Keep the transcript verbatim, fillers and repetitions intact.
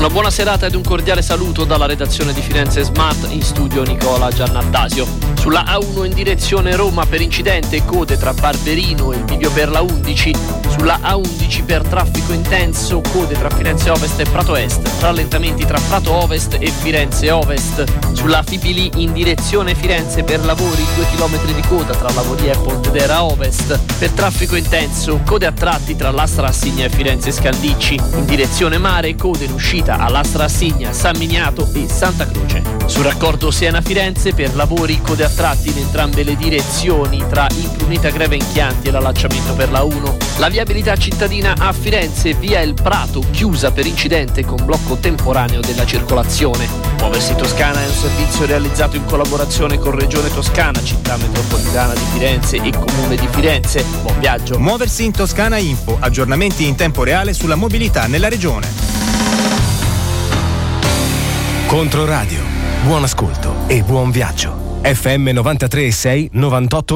Una buona serata ed un cordiale saluto dalla redazione di Firenze Smart, in studio Nicola Giannattasio. Sulla A uno in direzione Roma per incidente e code tra Barberino e il bivio per la undici. Sulla A undici per traffico intenso, code tra Firenze Ovest e Prato Est, rallentamenti tra Prato Ovest e Firenze Ovest. Sulla Fipili in direzione Firenze per lavori, due chilometri di coda tra Lavoria e Pontedera Ovest. Per traffico intenso, code a tratti tra Lastra Assigna e Firenze Scaldicci. In direzione mare, code in uscita a Lastra Assigna, San Miniato e Santa Croce. Sul raccordo Siena-Firenze per lavori, code a tratti in entrambe le direzioni tra Imprunita Greve in Chianti e l'allacciamento per la uno. La viabilità cittadina a Firenze, via Il Prato, chiusa per incidente con blocco temporaneo della circolazione. Muoversi Toscana è un servizio realizzato in collaborazione con Regione Toscana, Città Metropolitana di Firenze e Comune di Firenze. Buon viaggio. Muoversi in Toscana Info, aggiornamenti in tempo reale sulla mobilità nella regione. Controradio, buon ascolto e buon viaggio. F M novantatré e sei novantotto